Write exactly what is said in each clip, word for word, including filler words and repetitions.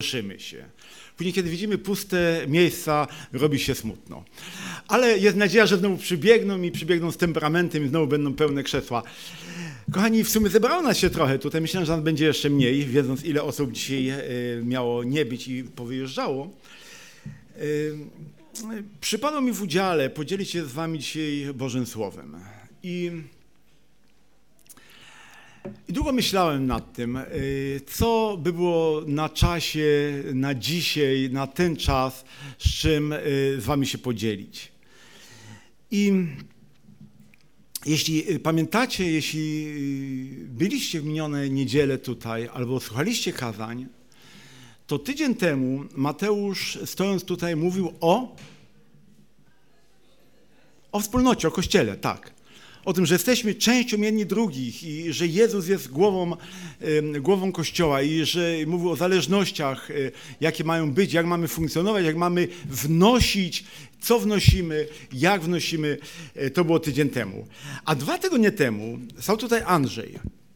cieszymy się. Później, kiedy widzimy puste miejsca, robi się smutno. Ale jest nadzieja, że znowu przybiegną i przybiegną z temperamentem i znowu będą pełne krzesła. Kochani, w sumie zebrało nas się trochę tutaj. Myślę, że nas będzie jeszcze mniej, wiedząc, ile osób dzisiaj miało nie być i powyjeżdżało. Przypadło mi w udziale podzielić się z wami dzisiaj Bożym Słowem. I, I długo myślałem nad tym, co by było na czasie, na dzisiaj, na ten czas, z czym z wami się podzielić. I jeśli pamiętacie, jeśli byliście w minione niedzielę tutaj albo słuchaliście kazań, to tydzień temu Mateusz, stojąc tutaj, mówił o, o wspólnocie, o Kościele, tak. O tym, że jesteśmy częścią jedni drugich i że Jezus jest głową, głową Kościoła i że mówił o zależnościach, jakie mają być, jak mamy funkcjonować, jak mamy wnosić, co wnosimy, jak wnosimy. To było tydzień temu. A dwa tygodnie temu stał tutaj Andrzej.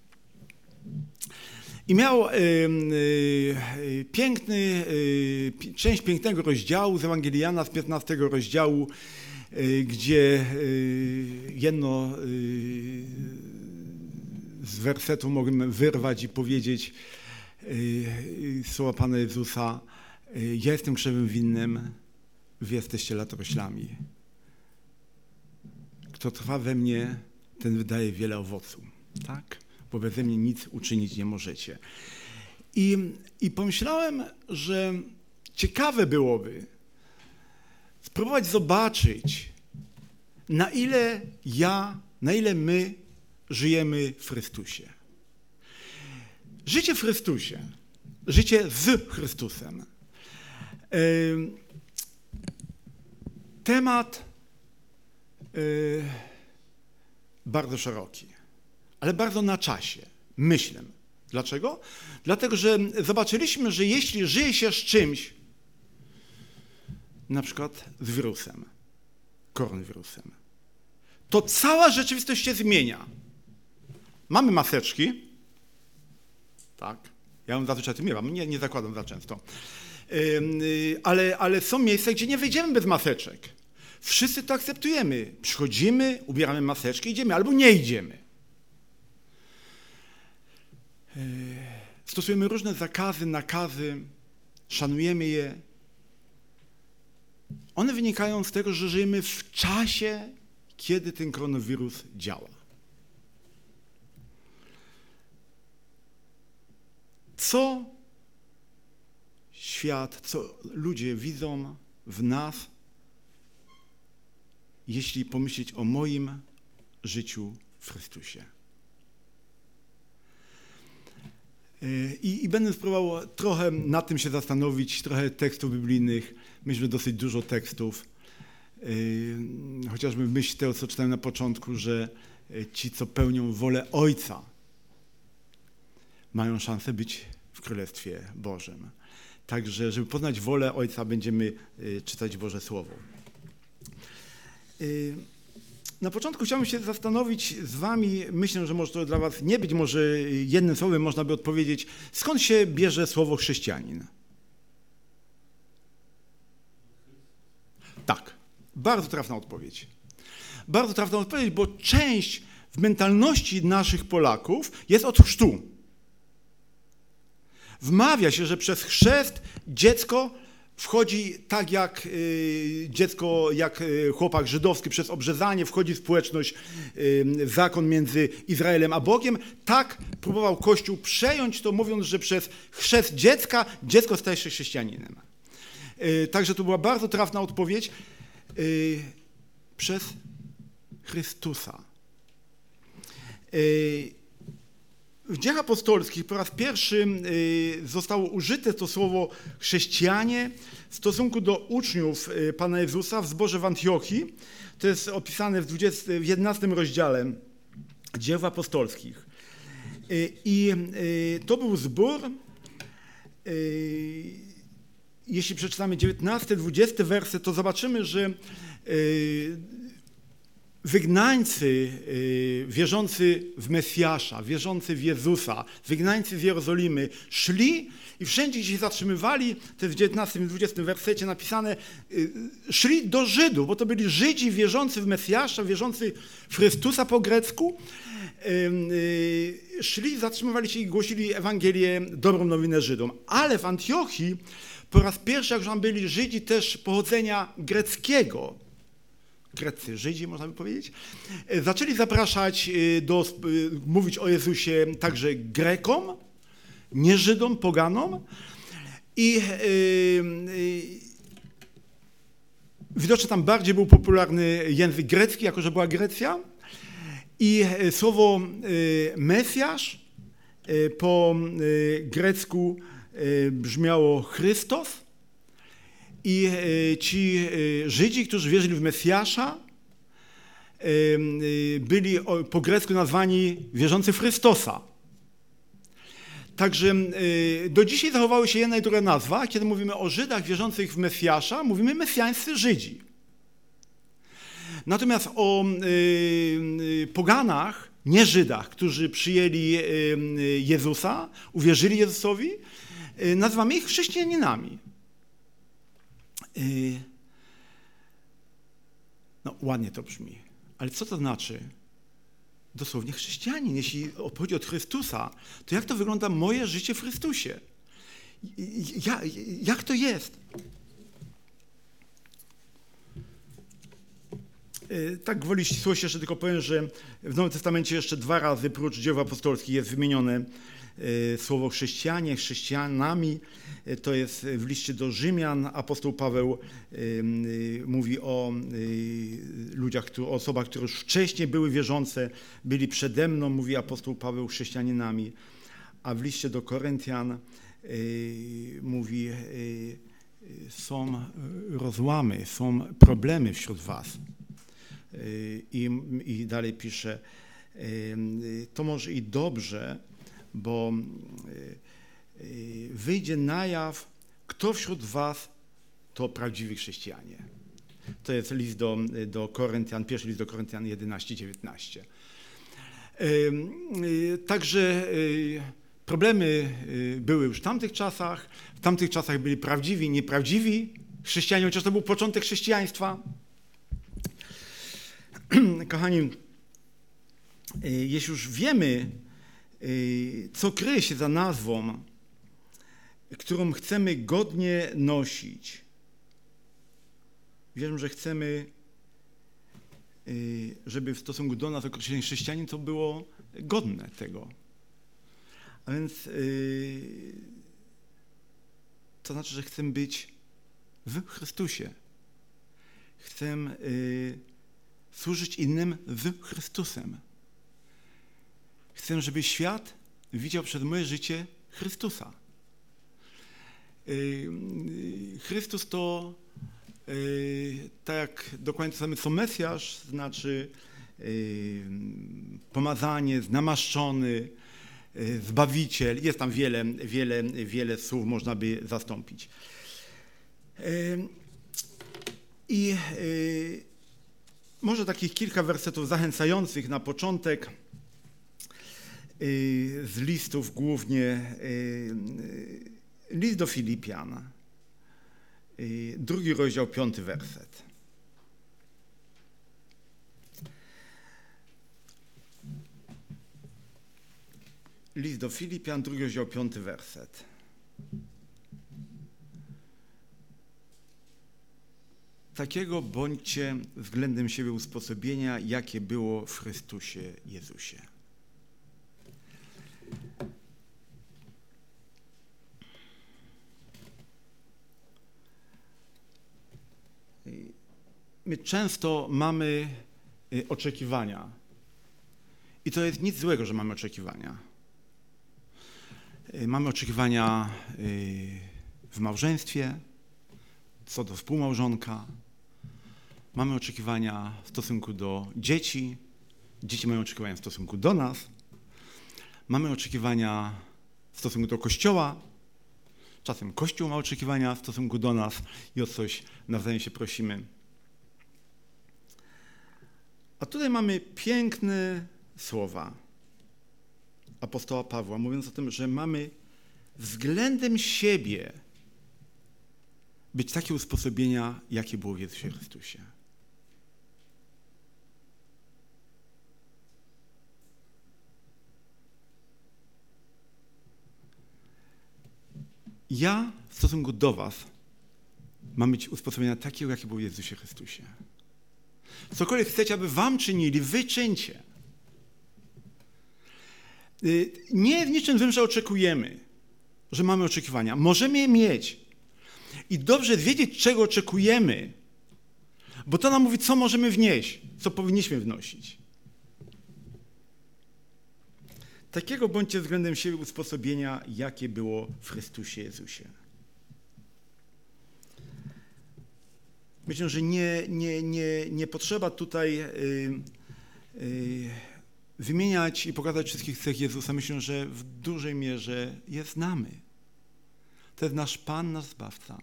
I miał y, y, piękny, y, część pięknego rozdziału z Ewangelii z piętnastego rozdziału, y, gdzie y, jedno y, z wersetów mogłem wyrwać i powiedzieć y, y, słowa Pana Jezusa: y, ja jestem krzewem winnym, wy jesteście latoroślami. Kto trwa we mnie, ten wydaje wiele owocu. Tak? Bo beze mnie nic uczynić nie możecie. I, I pomyślałem, że ciekawe byłoby spróbować zobaczyć, na ile ja, na ile my żyjemy w Chrystusie. Życie w Chrystusie, życie z Chrystusem. Yy, temat yy, bardzo szeroki. Ale bardzo na czasie, myślę. Dlaczego? Dlatego, że zobaczyliśmy, że jeśli żyje się z czymś, na przykład z wirusem, koronawirusem, to cała rzeczywistość się zmienia. Mamy maseczki, tak, ja ją zazwyczaj tym nie mam, nie, nie zakładam za często, yy, ale, ale są miejsca, gdzie nie wyjdziemy bez maseczek. Wszyscy to akceptujemy. Przychodzimy, ubieramy maseczki, idziemy albo nie idziemy. Stosujemy różne zakazy, nakazy, szanujemy je. One wynikają z tego, że żyjemy w czasie, kiedy ten koronawirus działa. Co świat, co ludzie widzą w nas, jeśli pomyśleć o moim życiu w Chrystusie? I, I będę spróbował trochę nad tym się zastanowić, trochę tekstów biblijnych, myślę, że dosyć dużo tekstów. Yy, chociażby myśl tego, co czytałem na początku, że ci, co pełnią wolę Ojca, mają szansę być w Królestwie Bożym. Także, żeby poznać wolę Ojca, będziemy yy, czytać Boże Słowo. Yy. Na początku chciałbym się zastanowić z wami, myślę, że może to dla was nie być, może jednym słowem można by odpowiedzieć, skąd się bierze słowo chrześcijanin? Tak, bardzo trafna odpowiedź. Bardzo trafna odpowiedź, bo część w mentalności naszych Polaków jest od chrztu. Wmawia się, że przez chrzest dziecko wchodzi tak jak y, dziecko, jak y, chłopak żydowski przez obrzezanie wchodzi w społeczność, y, zakon między Izraelem a Bogiem. Tak próbował Kościół przejąć to, mówiąc, że przez chrzest dziecka dziecko staje się chrześcijaninem. Y, także to była bardzo trafna odpowiedź. Y, przez Chrystusa. Y, W Dziejach Apostolskich po raz pierwszy zostało użyte to słowo chrześcijanie w stosunku do uczniów Pana Jezusa w zborze w Antiochii. To jest opisane w, dwudziestym, w jedenastym rozdziale Dziejów Apostolskich. I to był zbór, jeśli przeczytamy dziewiętnasty, dwudziesty werset, to zobaczymy, że wygnańcy wierzący w Mesjasza, wierzący w Jezusa, wygnańcy z Jerozolimy szli i wszędzie, gdzie się zatrzymywali, to jest w dziewiętnastym i dwudziestym wersecie napisane, szli do Żydów, bo to byli Żydzi wierzący w Mesjasza, wierzący w Chrystusa po grecku, szli, zatrzymywali się i głosili Ewangelię, dobrą nowinę Żydom. Ale w Antiochii po raz pierwszy, jak tam byli Żydzi też pochodzenia greckiego, greccy Żydzi, można by powiedzieć, zaczęli zapraszać, do, mówić o Jezusie także Grekom, nie Żydom, poganom i yy, widocznie tam bardziej był popularny język grecki, jako że była Grecja i słowo Mesjasz po grecku brzmiało Chrystos. I ci Żydzi, którzy wierzyli w Mesjasza, byli po grecku nazwani wierzący w Chrystosa. Także do dzisiaj zachowały się jedna i druga nazwa. Kiedy mówimy o Żydach wierzących w Mesjasza, mówimy mesjańscy Żydzi. Natomiast o poganach, nie Żydach, którzy przyjęli Jezusa, uwierzyli Jezusowi, nazywamy ich chrześcijaninami. No ładnie to brzmi, ale co to znaczy? Dosłownie chrześcijanin. Jeśli chodzi o Chrystusa, to jak to wygląda moje życie w Chrystusie? Ja, jak to jest? Tak gwoli ścisłości jeszcze tylko powiem, że w Nowym Testamencie jeszcze dwa razy prócz dzieł apostolskich jest wymienione słowo chrześcijanie, chrześcijanami. To jest w liście do Rzymian. Apostoł Paweł mówi o ludziach, o osobach, które już wcześniej były wierzące, byli przede mną, mówi apostoł Paweł, chrześcijaninami. A w liście do Koryntian mówi, są rozłamy, są problemy wśród was. I, i dalej pisze, to może i dobrze, bo wyjdzie na jaw, kto wśród was to prawdziwi chrześcijanie. To jest list do, do Koryntian, pierwszy list do Koryntian jedenaście dziewiętnaście. Także problemy były już w tamtych czasach. W tamtych czasach byli prawdziwi, nieprawdziwi chrześcijanie, chociaż to był początek chrześcijaństwa. Kochani, jeśli już wiemy, co kryje się za nazwą, którą chcemy godnie nosić, wierzę, że chcemy, żeby w stosunku do nas określenie chrześcijanin to było godne tego. A więc to znaczy, że chcemy być w Chrystusie. Chcemy służyć innym z Chrystusem. Chcę, żeby świat widział przez moje życie Chrystusa. Chrystus to, tak jak dokładnie to samo co Mesjasz, znaczy pomazanie, namaszczony, Zbawiciel. Jest tam wiele, wiele, wiele słów można by zastąpić. I może takich kilka wersetów zachęcających na początek z listów, głównie list do Filipian, drugi rozdział, piąty werset. List do Filipian, drugi rozdział, piąty werset. Takiego bądźcie względem siebie usposobienia, jakie było w Chrystusie Jezusie. My często mamy oczekiwania. I to jest nic złego, że mamy oczekiwania. Mamy oczekiwania w małżeństwie, co do współmałżonka. Mamy oczekiwania w stosunku do dzieci. Dzieci mają oczekiwania w stosunku do nas. Mamy oczekiwania w stosunku do Kościoła. Czasem Kościół ma oczekiwania w stosunku do nas i o coś nawzajem się prosimy. A tutaj mamy piękne słowa apostoła Pawła, mówiąc o tym, że mamy względem siebie być takie usposobienia, jakie było w Jezusie Chrystusie. Ja w stosunku do was mam być usposobienia takiego, jakie było w Jezusie Chrystusie. Cokolwiek chcecie, aby wam czynili, wy czyńcie. Nie w niczym złym, że oczekujemy, że mamy oczekiwania. Możemy je mieć. I dobrze wiedzieć, czego oczekujemy, bo to nam mówi, co możemy wnieść, co powinniśmy wnosić. Takiego bądźcie względem siebie usposobienia, jakie było w Chrystusie Jezusie. Myślę, że nie, nie, nie, nie potrzeba tutaj yy, yy, wymieniać i pokazać wszystkich cech Jezusa. Myślę, że w dużej mierze je znamy. To jest nasz Pan, nasz Zbawca.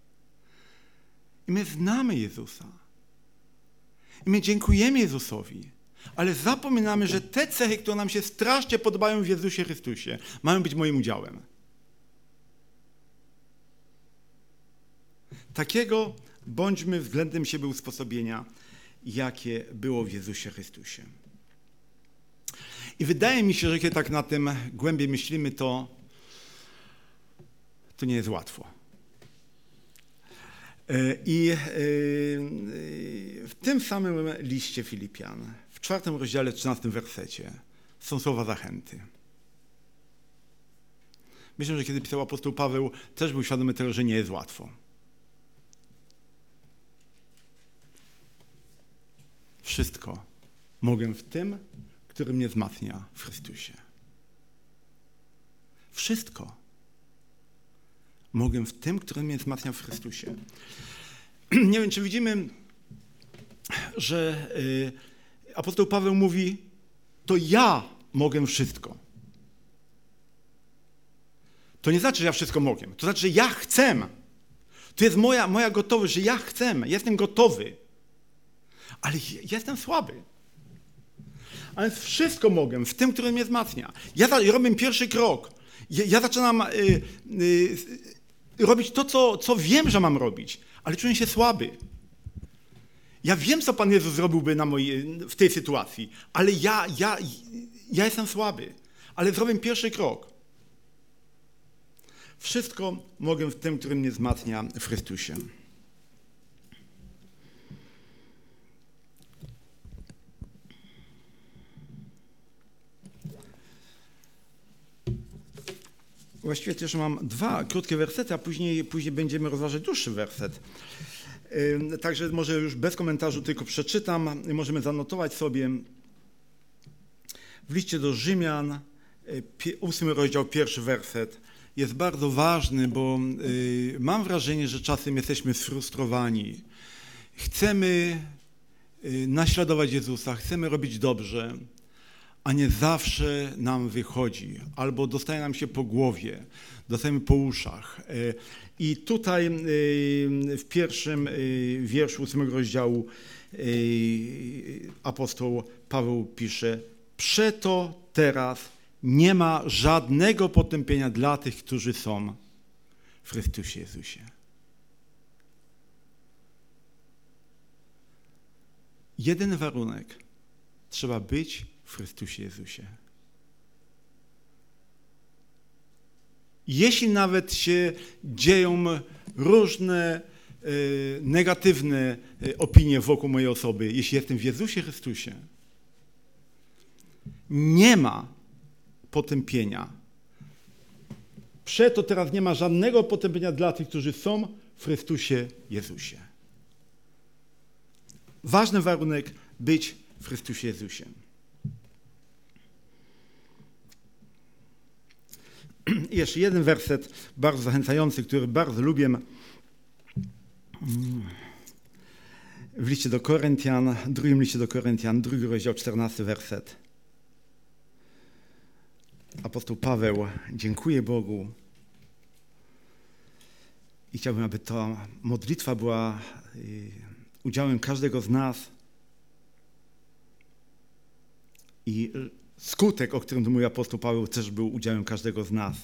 I my znamy Jezusa. I my dziękujemy Jezusowi. Ale zapominamy, że te cechy, które nam się strasznie podobają w Jezusie Chrystusie, mają być moim udziałem. Takiego bądźmy względem siebie usposobienia, jakie było w Jezusie Chrystusie. I wydaje mi się, że kiedy tak na tym głębiej myślimy, to, to nie jest łatwo. I w tym samym liście Filipian, w czwartym rozdziale, trzynastym wersecie, są słowa zachęty. Myślę, że kiedy pisał apostoł Paweł, też był świadomy tego, że nie jest łatwo. Wszystko mogę w tym, który mnie wzmacnia w Chrystusie. Wszystko mogę w tym, który mnie wzmacnia w Chrystusie. Nie wiem, czy widzimy, że y, apostoł Paweł mówi, to ja mogę wszystko. To nie znaczy, że ja wszystko mogę. To znaczy, że ja chcę. To jest moja, moja gotowość, że ja chcę. Jestem gotowy. Ale ja jestem słaby. Ale wszystko mogę w tym, który mnie wzmacnia. Ja, ja robię pierwszy krok. Ja, ja zaczynam y, y, robić to, co, co wiem, że mam robić, ale czuję się słaby. Ja wiem, co Pan Jezus zrobiłby na mojej, w tej sytuacji, ale ja, ja, ja jestem słaby. Ale zrobię pierwszy krok. Wszystko mogę w tym, który mnie wzmacnia w Chrystusie. Właściwie też mam dwa krótkie wersety, a później, później będziemy rozważać dłuższy werset. Yy, także może już bez komentarzu tylko przeczytam. Możemy zanotować sobie w liście do Rzymian, ósmy rozdział, pierwszy werset. Jest bardzo ważny, bo yy, mam wrażenie, że czasem jesteśmy sfrustrowani. Chcemy yy, naśladować Jezusa, chcemy robić dobrze, a nie zawsze nam wychodzi, albo dostaje nam się po głowie, dostajemy po uszach. I tutaj w pierwszym wierszu ósmego rozdziału apostoł Paweł pisze: przeto teraz nie ma żadnego potępienia dla tych, którzy są w Chrystusie Jezusie. Jeden warunek. Trzeba być w Chrystusie Jezusie. Jeśli nawet się dzieją różne y, negatywne y, opinie wokół mojej osoby, jeśli jestem w Jezusie Chrystusie, nie ma potępienia. Przeto teraz nie ma żadnego potępienia dla tych, którzy są w Chrystusie Jezusie. Ważny warunek być w Chrystusie Jezusie. I jeszcze jeden werset bardzo zachęcający, który bardzo lubię. W liście do Koryntian, drugim liście do Koryntian, drugi rozdział, czternasty werset. Apostoł Paweł dziękuję Bogu i chciałbym, aby ta modlitwa była udziałem każdego z nas. I skutek, o którym tu mówi apostoł Paweł, też był udziałem każdego z nas.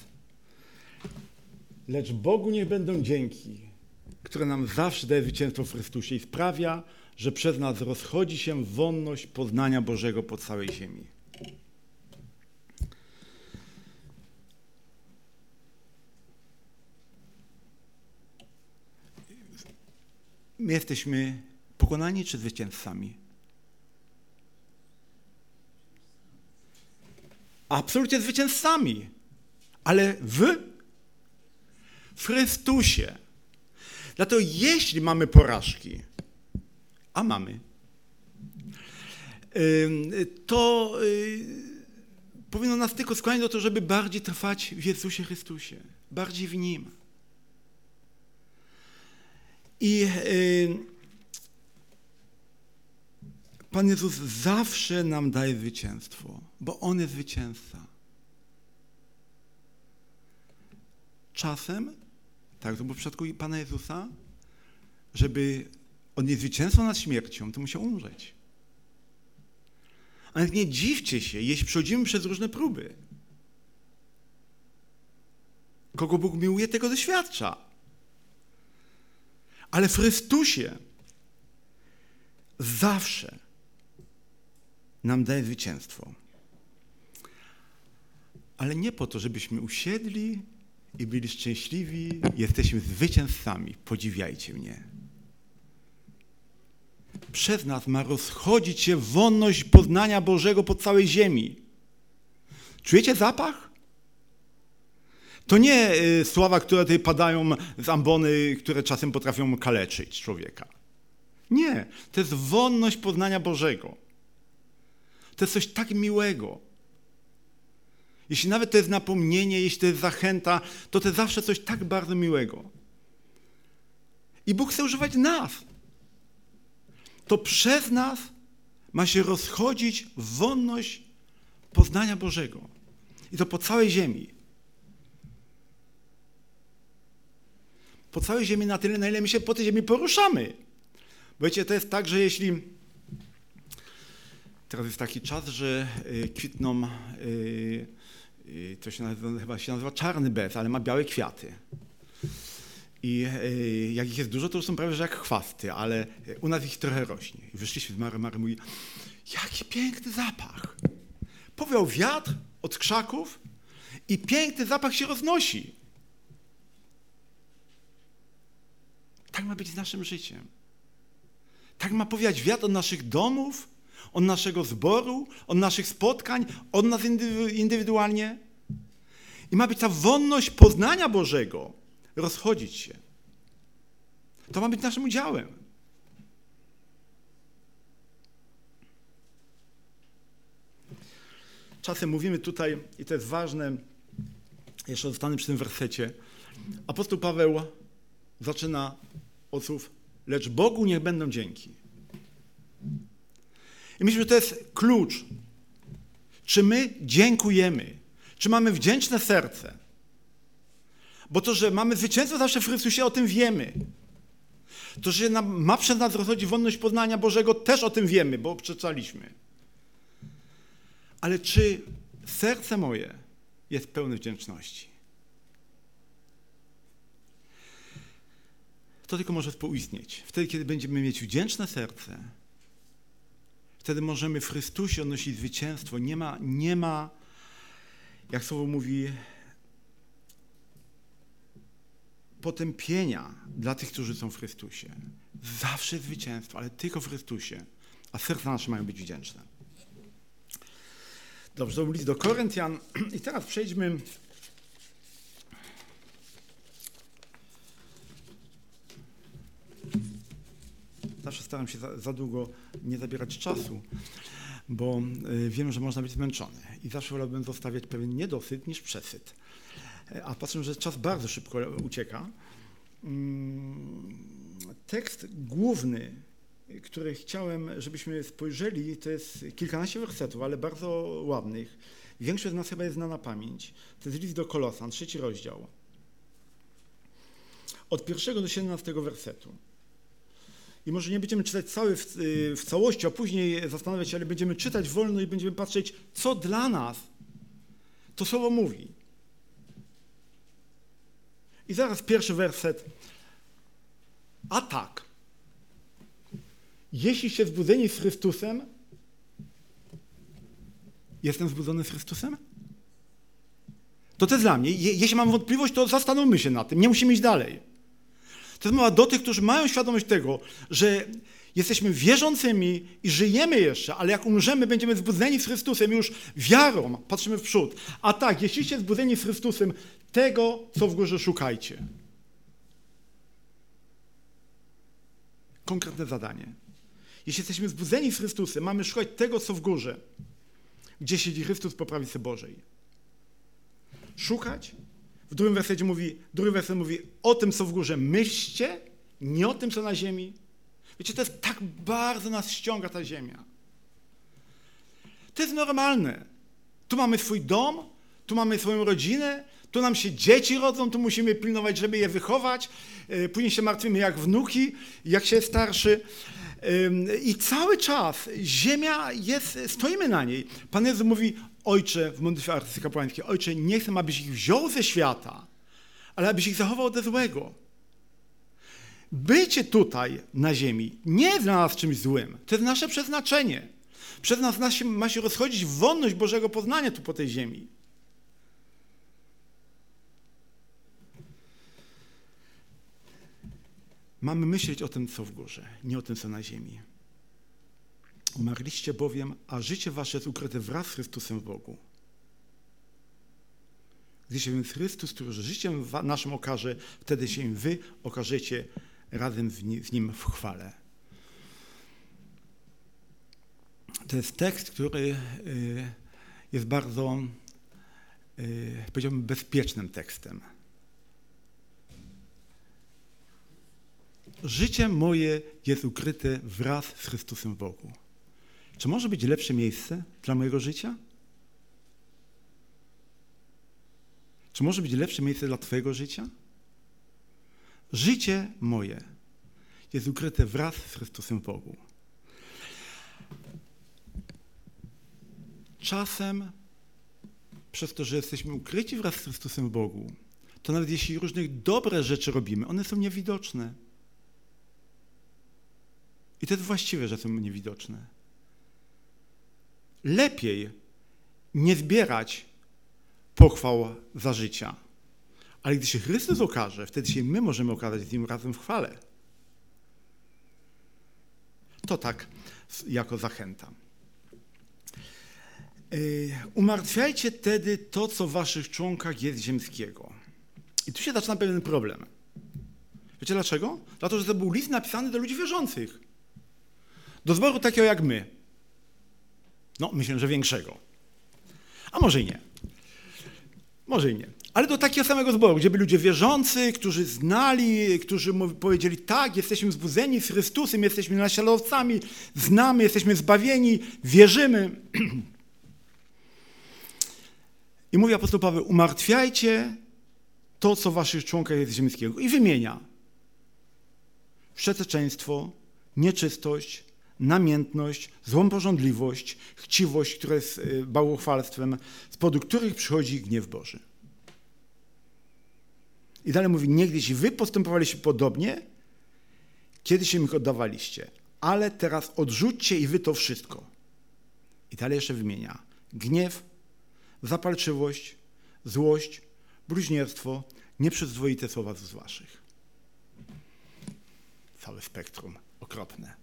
Lecz Bogu niech będą dzięki, które nam zawsze daje zwycięstwo w Chrystusie i sprawia, że przez nas rozchodzi się wonność poznania Bożego po całej ziemi. My jesteśmy pokonani czy zwycięzcami? Absolutnie zwycięzcami, ale w, w Chrystusie. Dlatego jeśli mamy porażki, a mamy, to powinno nas tylko skłaniać do tego, żeby bardziej trwać w Jezusie Chrystusie, bardziej w Nim. I Pan Jezus zawsze nam daje zwycięstwo, bo On jest zwycięzca. Czasem, tak to było w przypadku Pana Jezusa, żeby On nie zwycięstwo nad śmiercią, to musiał umrzeć. Ale nie dziwcie się, jeśli przechodzimy przez różne próby. Kogo Bóg miłuje, tego doświadcza. Ale w Chrystusie zawsze nam daje zwycięstwo. Ale nie po to, żebyśmy usiedli i byli szczęśliwi. Jesteśmy zwycięzcami. Podziwiajcie mnie. Przez nas ma rozchodzić się wonność poznania Bożego po całej ziemi. Czujecie zapach? To nie y, słowa, które tutaj padają z ambony, które czasem potrafią kaleczyć człowieka. Nie, to jest wonność poznania Bożego. To jest coś tak miłego. Jeśli nawet to jest napomnienie, jeśli to jest zachęta, to to jest zawsze coś tak bardzo miłego. I Bóg chce używać nas. To przez nas ma się rozchodzić wonność poznania Bożego. I to po całej ziemi. Po całej ziemi na tyle, na ile my się po tej ziemi poruszamy. Bo wiecie, to jest tak, że jeśli... Teraz jest taki czas, że y, kwitną, y, y, to się nazywa, chyba się nazywa czarny bez, ale ma białe kwiaty. I y, jak ich jest dużo, to już są prawie że jak chwasty, ale u nas ich trochę rośnie. I wyszliśmy z Mary, Mary mówi, jaki piękny zapach. Powiał wiatr od krzaków i piękny zapach się roznosi. Tak ma być z naszym życiem. Tak ma powiać wiatr od naszych domów, od naszego zboru, od naszych spotkań, od nas indywidualnie. I ma być ta wonność poznania Bożego, rozchodzić się. To ma być naszym udziałem. Czasem mówimy tutaj, i to jest ważne, jeszcze zostanę przy tym wersecie, apostoł Paweł zaczyna od słów, lecz Bogu niech będą dzięki. I myślę, że to jest klucz. Czy my dziękujemy? Czy mamy wdzięczne serce? Bo to, że mamy zwycięstwo zawsze w Chrystusie, o tym wiemy. To, że nam, ma przez nas rozchodzi wonność poznania Bożego, też o tym wiemy, bo przeczytaliśmy. Ale czy serce moje jest pełne wdzięczności? To tylko może współistnieć. Wtedy, kiedy będziemy mieć wdzięczne serce, wtedy możemy w Chrystusie odnosić zwycięstwo. Nie ma, nie ma, jak słowo mówi, potępienia dla tych, którzy są w Chrystusie. Zawsze zwycięstwo, ale tylko w Chrystusie. A serca nasze mają być wdzięczne. Dobrze, to był list do Koryntian. I teraz przejdźmy Zawsze staram się za, za długo nie zabierać czasu, bo y, wiem, że można być zmęczony i zawsze wolałbym zostawiać pewien niedosyt niż przesyt. A patrzę, że czas bardzo szybko ucieka. Mm, tekst główny, który chciałem, żebyśmy spojrzeli, to jest kilkanaście wersetów, ale bardzo ładnych. Większość z nas chyba jest znana na pamięć. To jest list do Kolosan, trzeci rozdział. Od pierwszego do siedemnastego wersetu. I może nie będziemy czytać cały w, w całości, a później zastanawiać się, ale będziemy czytać wolno i będziemy patrzeć, co dla nas to słowo mówi. I zaraz pierwszy werset. A tak, jeśliście zbudzeni z Chrystusem, jestem zbudzony z Chrystusem? To to jest dla mnie. Je, jeśli mam wątpliwość, to zastanówmy się nad tym. Nie musimy iść dalej. To jest mowa do tych, którzy mają świadomość tego, że jesteśmy wierzącymi i żyjemy jeszcze, ale jak umrzemy, będziemy zbudzeni z Chrystusem już wiarą, patrzymy w przód. A tak, jeśliście zbudzeni z Chrystusem, tego, co w górze szukajcie. Konkretne zadanie. Jeśli jesteśmy zbudzeni z Chrystusem, mamy szukać tego, co w górze, gdzie siedzi Chrystus po prawicy Bożej. Szukać. W drugim wersecie mówi, drugi werset mówi o tym, co w górze myślcie, nie o tym, co na ziemi. Wiecie, to jest tak bardzo nas ściąga ta ziemia. To jest normalne. Tu mamy swój dom, tu mamy swoją rodzinę, tu nam się dzieci rodzą, tu musimy pilnować, żeby je wychować. Później się martwimy jak wnuki, jak się jest starszy. I cały czas ziemia jest, stoimy na niej. Pan Jezus mówi, Ojcze, w modlitwie arcykapłańskiej, Ojcze, nie chcę, abyś ich wziął ze świata, ale abyś ich zachował ode złego. Bycie tutaj na ziemi nie jest dla nas czymś złym. To jest nasze przeznaczenie. Przez nas, nas się, ma się rozchodzić wonność Bożego poznania tu po tej ziemi. Mamy myśleć o tym, co w górze, nie o tym, co na ziemi. Umarliście bowiem, a życie wasze jest ukryte wraz z Chrystusem w Bogu. Gdy się więc Chrystus, który życiem naszym okaże, wtedy się wy okażecie razem z Nim w chwale. To jest tekst, który jest bardzo, powiedziałbym, bezpiecznym tekstem. Życie moje jest ukryte wraz z Chrystusem w Bogu. Czy może być lepsze miejsce dla mojego życia? Czy może być lepsze miejsce dla twojego życia? Życie moje jest ukryte wraz z Chrystusem w Bogu. Czasem, przez to, że jesteśmy ukryci wraz z Chrystusem w Bogu, to nawet jeśli różne dobre rzeczy robimy, one są niewidoczne. I to jest właściwe, że są niewidoczne. Lepiej nie zbierać pochwał za życia. Ale gdy się Chrystus okaże, wtedy się my możemy okazać z Nim razem w chwale. To tak jako zachęta. Umartwiajcie tedy to, co w waszych członkach jest ziemskiego. I tu się zaczyna pewien problem. Wiecie dlaczego? Dlatego, że to był list napisany do ludzi wierzących. Do zboru takiego jak my. No, myślę, że większego. A może i nie. Może i nie. Ale do takiego samego zboru, gdzie byli ludzie wierzący, którzy znali, którzy powiedzieli, tak, jesteśmy zbudzeni z Chrystusem, jesteśmy naśladowcami, znamy, jesteśmy zbawieni, wierzymy. I mówi apostoł Paweł, umartwiajcie to, co w waszych członkach jest ziemskiego. I wymienia wszeteczeństwo, nieczystość, namiętność, złą pożądliwość, chciwość, która jest bałwochwalstwem, z powodu których przychodzi gniew Boży. I dalej mówi, niegdyś wy postępowaliście podobnie, kiedy się ich oddawaliście, ale teraz odrzućcie i wy to wszystko. I dalej jeszcze wymienia gniew, zapalczywość, złość, bluźnierstwo, nieprzyzwoite słowa z waszych. Całe spektrum okropne.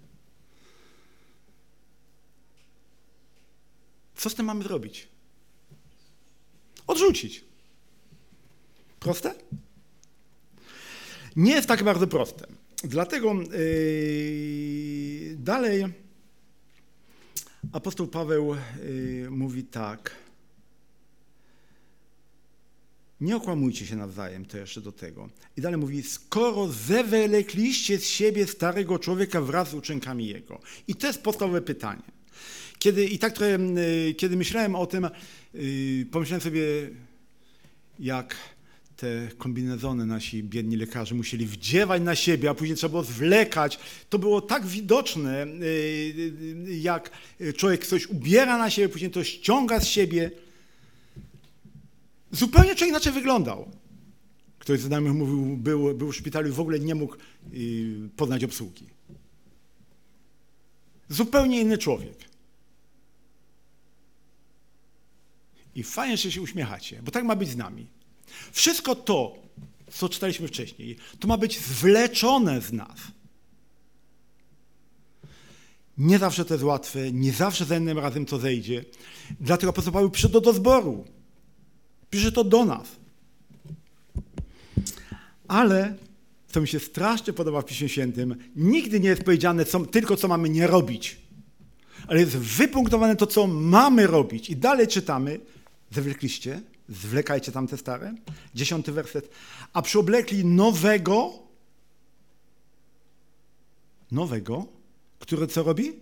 Co z tym mamy zrobić? Odrzucić. Proste? Nie jest tak bardzo proste. Dlatego yy, dalej apostoł Paweł yy, mówi tak. Nie okłamujcie się nawzajem, to jeszcze do tego. I dalej mówi, skoro zewlekliście z siebie starego człowieka wraz z uczynkami jego. I to jest podstawowe pytanie. Kiedy, I tak trochę, kiedy myślałem o tym, yy, pomyślałem sobie, jak te kombinezony nasi biedni lekarze musieli wdziewać na siebie, a później trzeba było zwlekać. To było tak widoczne, jak człowiek coś ubiera na siebie, później to ściąga z siebie. Zupełnie człowiek inaczej wyglądał. Ktoś z znajomych mówił, był, był w szpitalu i w ogóle nie mógł poznać obsługi. Zupełnie inny człowiek. I fajnie, że się uśmiechacie, bo tak ma być z nami. Wszystko to, co czytaliśmy wcześniej, to ma być zwleczone z nas. Nie zawsze to jest łatwe, nie zawsze za innym razem to zejdzie. Dlatego apostoł Paweł pisze to do zboru. Pisze to do nas. Ale, co mi się strasznie podoba w Piśmie Świętym, nigdy nie jest powiedziane co, tylko, co mamy nie robić. Ale jest wypunktowane to, co mamy robić. I dalej czytamy, zwlekliście, zwlekajcie tamte stare, dziesiąty werset, a przyoblekli nowego, nowego, który co robi?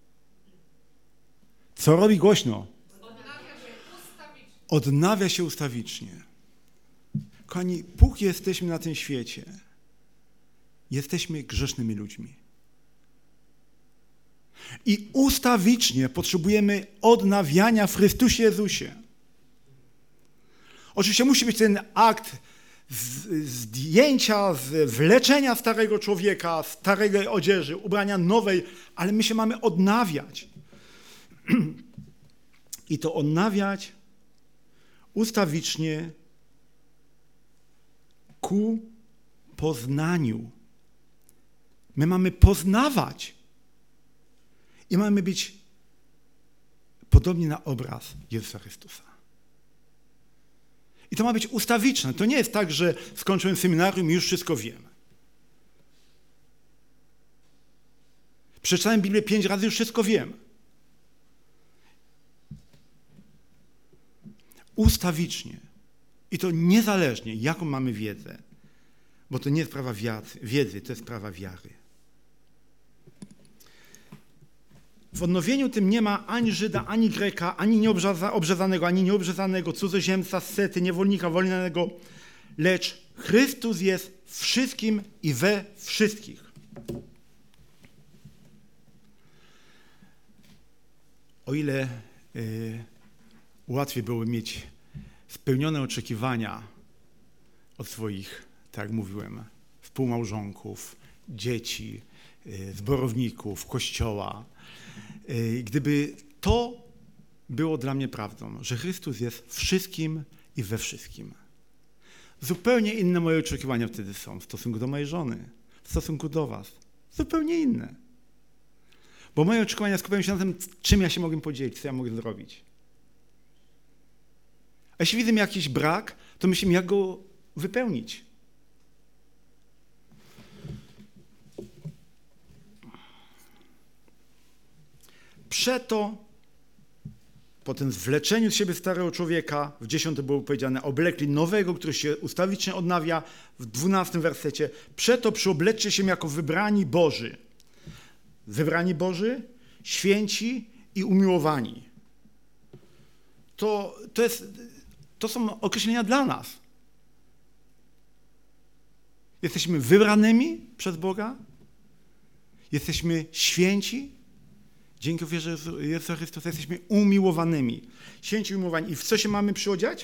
Co robi głośno? Odnawia się ustawicznie. Odnawia się ustawicznie. Kochani, póki jesteśmy na tym świecie, jesteśmy grzesznymi ludźmi. I ustawicznie potrzebujemy odnawiania w Chrystusie Jezusie. Oczywiście musi być ten akt zdjęcia, wleczenia starego człowieka, starej odzieży, ubrania nowej, ale my się mamy odnawiać. I to odnawiać ustawicznie ku poznaniu. My mamy poznawać i mamy być podobni na obraz Jezusa Chrystusa. I to ma być ustawiczne. To nie jest tak, że skończyłem seminarium i już wszystko wiem. Przeczytałem Biblię pięć razy, już wszystko wiem. Ustawicznie. I to niezależnie, jaką mamy wiedzę. Bo to nie jest sprawa wiedzy, to jest sprawa wiary. W odnowieniu tym nie ma ani Żyda, ani Greka, ani nieobrzezanego, ani nieobrzezanego, cudzoziemca, sety, niewolnika, wolnego, lecz Chrystus jest wszystkim i we wszystkich. O ile y, łatwiej było mieć spełnione oczekiwania od swoich, tak jak mówiłem, współmałżonków, dzieci, y, zborowników, kościoła, gdyby to było dla mnie prawdą, że Chrystus jest wszystkim i we wszystkim. Zupełnie inne moje oczekiwania wtedy są w stosunku do mojej żony, w stosunku do was. Zupełnie inne. Bo moje oczekiwania skupiają się na tym, czym ja się mogę podzielić, co ja mogę zrobić. A jeśli widzę jakiś brak, to myślę, jak go wypełnić. Przeto po tym zwleczeniu z siebie starego człowieka, w dziesiątym było powiedziane, oblekli nowego, który się ustawicznie odnawia, w dwunastym wersecie, przeto przyobleczcie się jako wybrani Boży. Wybrani Boży, święci i umiłowani. To, to, jest, to są określenia dla nas. Jesteśmy wybranymi przez Boga, jesteśmy święci. Dzięki ofierze Jezusa Chrystusa jesteśmy umiłowanymi. Święci umiłowani. I w co się mamy przyodziać?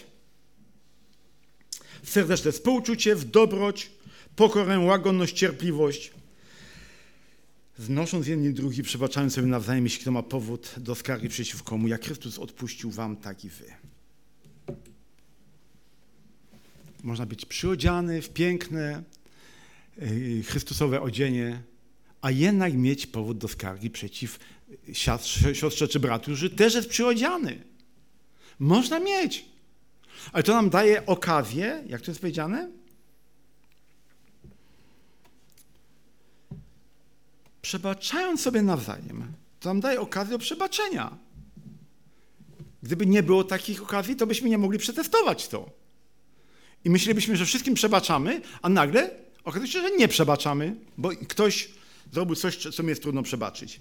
W serdeczne współczucie, w dobroć, pokorę, łagodność, cierpliwość. Znosząc jedni drugi, przebaczając sobie nawzajem, jeśli kto ma powód do skargi przeciwko komu, jak Chrystus odpuścił wam, tak i wy. Można być przyodziany w piękne, yy, Chrystusowe odzienie, a jednak mieć powód do skargi przeciw siostrze, siostrze czy bratu, który też jest przyodziany. Można mieć. Ale to nam daje okazję, jak to jest powiedziane? Przebaczając sobie nawzajem, to nam daje okazję do przebaczenia. Gdyby nie było takich okazji, to byśmy nie mogli przetestować to. I myślelibyśmy, że wszystkim przebaczamy, a nagle okazuje się, że nie przebaczamy, bo ktoś zrobił coś, co mi jest trudno przebaczyć.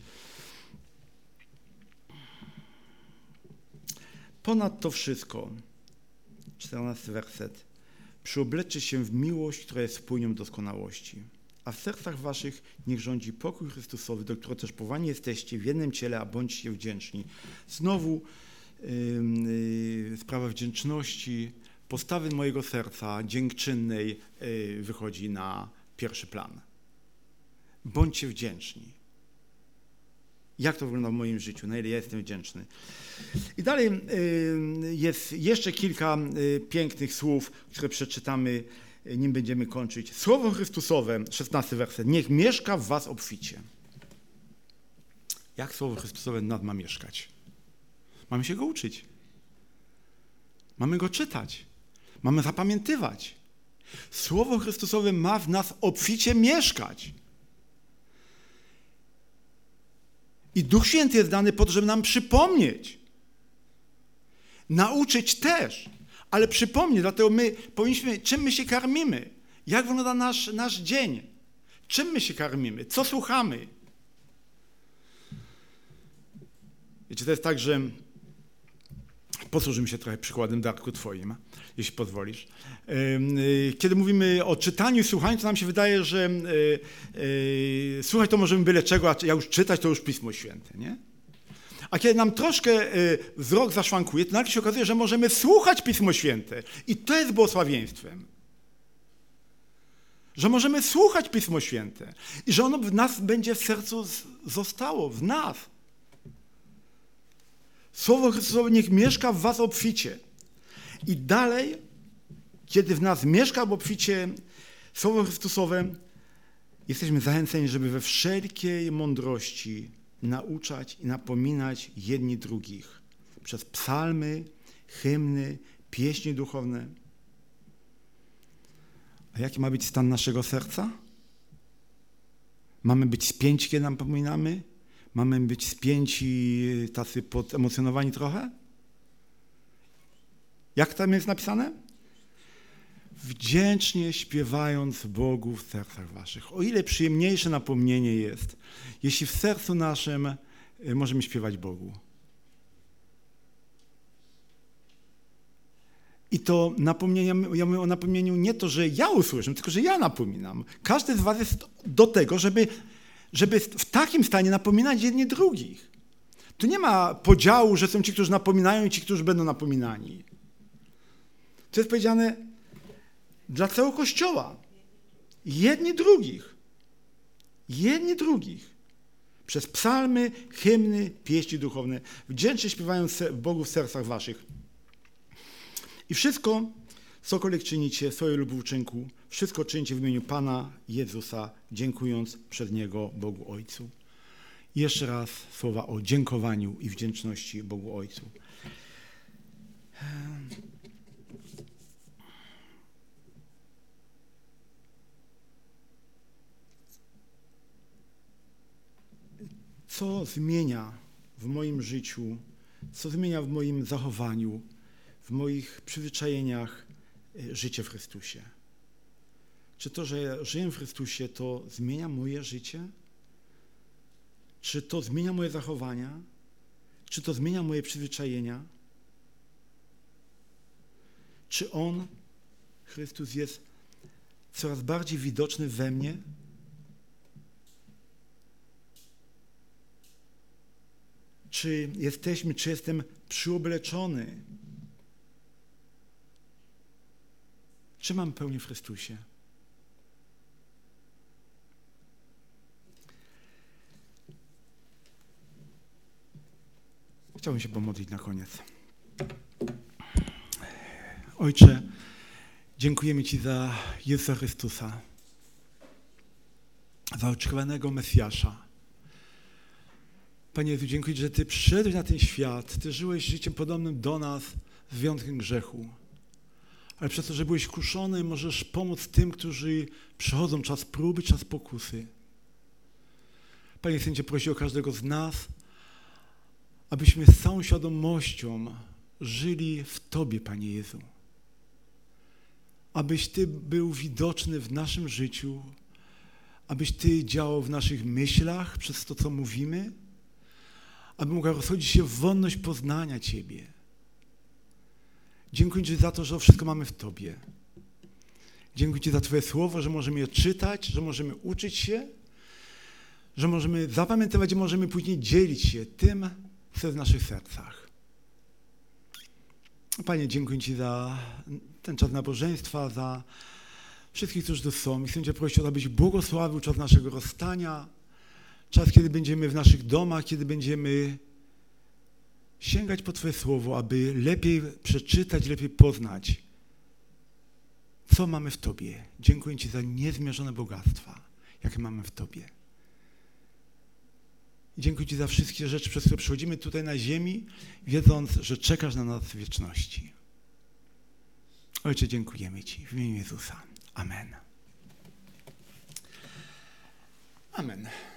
Ponad to wszystko, czternasty werset, przyobleczcie się w miłość, która jest spójnią doskonałości. A w sercach waszych niech rządzi pokój Chrystusowy, do którego też powołani jesteście w jednym ciele, a bądźcie wdzięczni. Znowu yy, yy, sprawa wdzięczności, postawy mojego serca dziękczynnej yy, wychodzi na pierwszy plan. Bądźcie wdzięczni. Jak to wygląda w moim życiu, na ile ja jestem wdzięczny. I dalej yy, jest jeszcze kilka yy, pięknych słów, które przeczytamy, yy, nim będziemy kończyć. Słowo Chrystusowe, szesnasty werset. Niech mieszka w was obficie. Jak Słowo Chrystusowe w nas ma mieszkać? Mamy się go uczyć. Mamy go czytać. Mamy zapamiętywać. Słowo Chrystusowe ma w nas obficie mieszkać. I Duch Święty jest dany po to, żeby nam przypomnieć. Nauczyć też, ale przypomnieć. Dlatego my powinniśmy, czym my się karmimy? Jak wygląda nasz, nasz dzień? Czym my się karmimy? Co słuchamy? Wiecie, to jest tak, że posłuży mi się trochę przykładem, Darku, twoim, jeśli pozwolisz. Kiedy mówimy o czytaniu i słuchaniu, to nam się wydaje, że yy, słuchać to możemy byle czego, a jak już czytać, to już Pismo Święte, nie? A kiedy nam troszkę yy, wzrok zaszwankuje, to nagle się okazuje, że możemy słuchać Pismo Święte. I to jest błogosławieństwem. Że możemy słuchać Pismo Święte. I że ono w nas będzie w sercu z- zostało, w nas. Słowo Chrystusowe niech mieszka w was obficie. I dalej, kiedy w nas mieszka w obficie Słowo Chrystusowe, jesteśmy zachęceni, żeby we wszelkiej mądrości nauczać i napominać jedni drugich. Przez psalmy, hymny, pieśni duchowne. A jaki ma być stan naszego serca? Mamy być spięci, kiedy napominamy? Mamy być spięci, tacy podemocjonowani trochę? Jak tam jest napisane? Wdzięcznie śpiewając Bogu w sercach waszych. O ile przyjemniejsze napomnienie jest, jeśli w sercu naszym możemy śpiewać Bogu. I to napomnienie, ja mówię o napomnieniu nie to, że ja usłyszę, tylko że ja napominam. Każdy z was jest do tego, żeby żeby w takim stanie napominać jedni drugich. Tu nie ma podziału, że są ci, którzy napominają i ci, którzy będą napominani. To jest powiedziane dla całego Kościoła. Jedni drugich. Jedni drugich. Przez psalmy, hymny, pieśni duchowne. Wdzięcznie śpiewając Bogu w sercach waszych. I wszystko, cokolwiek czynicie w swojej lub w uczynku, wszystko czyńcie w imieniu Pana Jezusa, dziękując przez Niego Bogu Ojcu. I jeszcze raz słowa o dziękowaniu i wdzięczności Bogu Ojcu. Co zmienia w moim życiu, co zmienia w moim zachowaniu, w moich przyzwyczajeniach życie w Chrystusie? Czy to, że żyję w Chrystusie, to zmienia moje życie? Czy to zmienia moje zachowania? Czy to zmienia moje przyzwyczajenia? Czy On, Chrystus, jest coraz bardziej widoczny we mnie? Czy jesteśmy, czy jestem przyobleczony? Czy mam pełnię w Chrystusie? Chciałbym się pomodlić na koniec. Ojcze, dziękujemy Ci za Jezusa Chrystusa, za oczekiwanego Mesjasza. Panie Jezu, dziękuję, że Ty przyszedłeś na ten świat, Ty żyłeś życiem podobnym do nas z wyjątkiem grzechu. Ale przez to, że byłeś kuszony, możesz pomóc tym, którzy przechodzą czas próby, czas pokusy. Panie, chcę Cię prosić o każdego z nas, abyśmy z całą świadomością żyli w Tobie, Panie Jezu. Abyś Ty był widoczny w naszym życiu, abyś Ty działał w naszych myślach przez to, co mówimy, aby mogła rozchodzić się wonność poznania Ciebie. Dziękuję Ci za to, że wszystko mamy w Tobie. Dziękuję Ci za Twoje słowo, że możemy je czytać, że możemy uczyć się, że możemy zapamiętywać i możemy później dzielić się tym, co jest w naszych sercach. Panie, dziękuję Ci za ten czas nabożeństwa, za wszystkich, którzy tu są. I chcę Cię prosić, abyś błogosławił czas naszego rozstania, czas, kiedy będziemy w naszych domach, kiedy będziemy sięgać po Twoje słowo, aby lepiej przeczytać, lepiej poznać, co mamy w Tobie. Dziękuję Ci za niezmierzone bogactwa, jakie mamy w Tobie. Dziękuję Ci za wszystkie rzeczy, przez które przychodzimy tutaj na ziemi, wiedząc, że czekasz na nas w wieczności. Ojcze, dziękujemy Ci w imieniu Jezusa. Amen. Amen.